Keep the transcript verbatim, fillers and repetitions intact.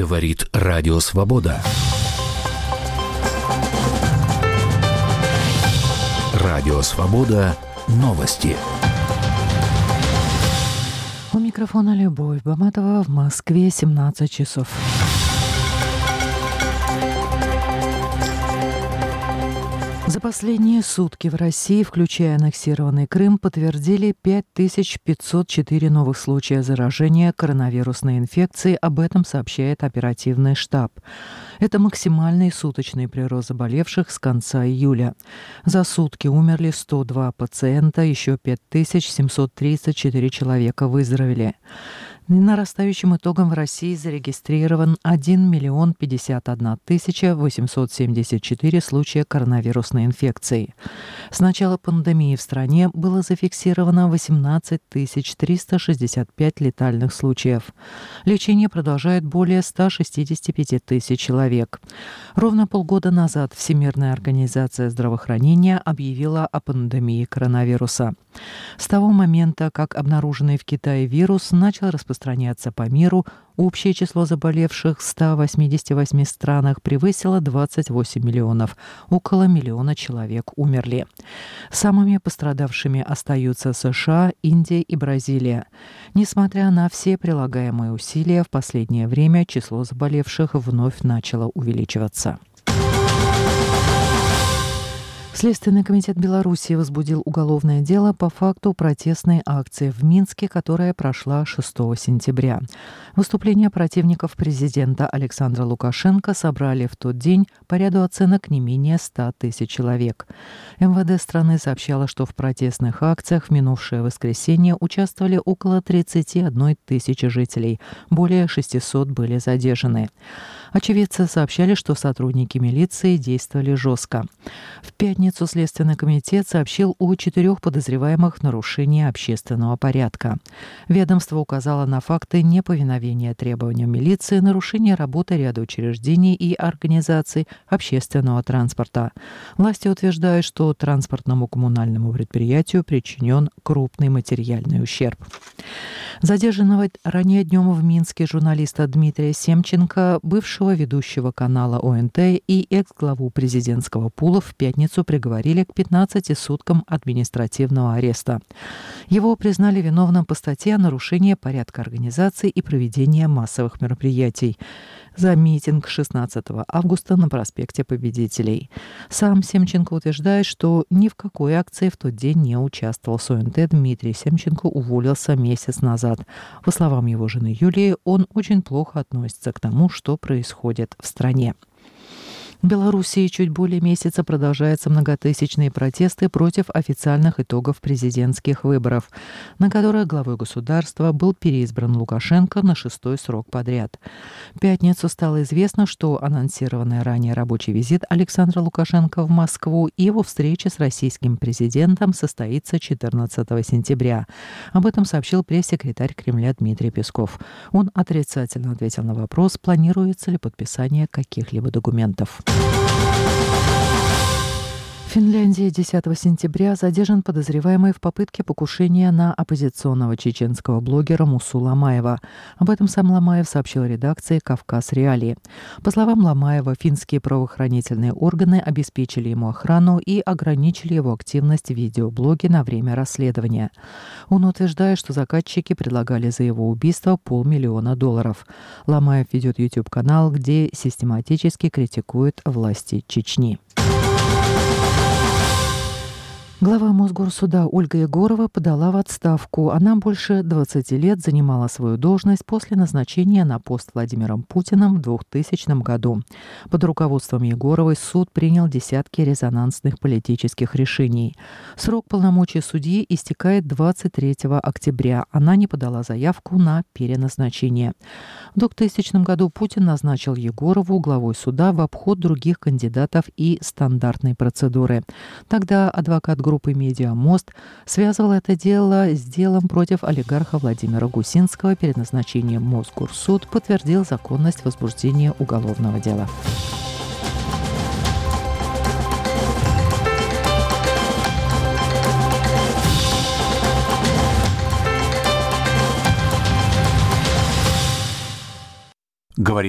Говорит Радио Свобода. Радио Свобода. Новости. У микрофона Любовь Баматова. В Москве семнадцать часов. За последние сутки в России, включая аннексированный Крым, подтвердили пять тысяч пятьсот четыре новых случая заражения коронавирусной инфекцией. Об этом сообщает оперативный штаб. Это максимальный суточный прирост заболевших с конца июля. За сутки умерли сто два пациента, еще пять тысяч семьсот тридцать четыре человека выздоровели. Нарастающим итогом в России зарегистрирован один миллион пятьдесят одна тысяча восемьсот семьдесят четыре случая коронавирусной инфекции. С начала пандемии в стране было зафиксировано восемнадцать тысяч триста шестьдесят пять летальных случаев. Лечение продолжает более ста шестидесяти пяти тысяч человек. Ровно полгода назад Всемирная организация здравоохранения объявила о пандемии коронавируса. С того момента, как обнаруженный в Китае вирус начал распространяться по миру, общее число заболевших в ста восьмидесяти восьми странах превысило двадцать восемь миллионов. Около миллиона человек умерли. Самыми пострадавшими остаются США, Индия и Бразилия. Несмотря на все прилагаемые усилия, в последнее время число заболевших вновь начало увеличиваться. Следственный комитет Беларуси возбудил уголовное дело по факту протестной акции в Минске, которая прошла шестого сентября. Выступления противников президента Александра Лукашенко собрали в тот день по ряду оценок не менее ста тысяч человек. эм вэ дэ страны сообщало, что в протестных акциях в минувшее воскресенье участвовали около тридцати одной тысячи жителей. Более шестисот были задержаны. Очевидцы сообщали, что сотрудники милиции действовали жестко. В пятницу Следственный комитет сообщил о четырех подозреваемых в нарушении общественного порядка. Ведомство указало на факты неповиновения требованиям милиции, нарушения работы ряда учреждений и организаций общественного транспорта. Власти утверждают, что транспортному коммунальному предприятию причинен крупный материальный ущерб. Задержанного ранее днем в Минске журналиста Дмитрия Семченко, бывшего ведущего канала о эн тэ и экс-главу президентского пула, в пятницу приговорили к пятнадцати суткам административного ареста. Его признали виновным по статье о нарушении порядка организации и проведения массовых мероприятий за митинг шестнадцатого августа на проспекте Победителей. Сам Семченко утверждает, что ни в какой акции в тот день не участвовал. С о эн тэ Дмитрий Семченко уволился месяц назад. По словам его жены Юлии, он очень плохо относится к тому, что происходит в стране. В Белоруссии чуть более месяца продолжаются многотысячные протесты против официальных итогов президентских выборов, на которых главой государства был переизбран Лукашенко на шестой срок подряд. В пятницу стало известно, что анонсированный ранее рабочий визит Александра Лукашенко в Москву и его встреча с российским президентом состоится четырнадцатого сентября. Об этом сообщил пресс-секретарь Кремля Дмитрий Песков. Он отрицательно ответил на вопрос, планируется ли подписание каких-либо документов. В Финляндии десятого сентября задержан подозреваемый в попытке покушения на оппозиционного чеченского блогера Мусу Ломаева. Об этом сам Ломаев сообщил редакции «Кавказ Реалии». По словам Ломаева, финские правоохранительные органы обеспечили ему охрану и ограничили его активность в видеоблоге на время расследования. Он утверждает, что заказчики предлагали за его убийство полмиллиона долларов. Ломаев ведет YouTube-канал, где систематически критикует власти Чечни. Глава Мосгорсуда Ольга Егорова подала в отставку. Она больше двадцати лет занимала свою должность после назначения на пост Владимиром Путиным в двухтысячном году. Под руководством Егоровой суд принял десятки резонансных политических решений. Срок полномочий судьи истекает двадцать третьего октября. Она не подала заявку на переназначение. В двухтысячном году Путин назначил Егорову главой суда в обход других кандидатов и стандартной процедуры. Тогда адвокат группы группы «Медиамост» связывал это дело с делом против олигарха Владимира Гусинского. Перед назначением Мосгорсуд подтвердил законность возбуждения уголовного дела. Говорит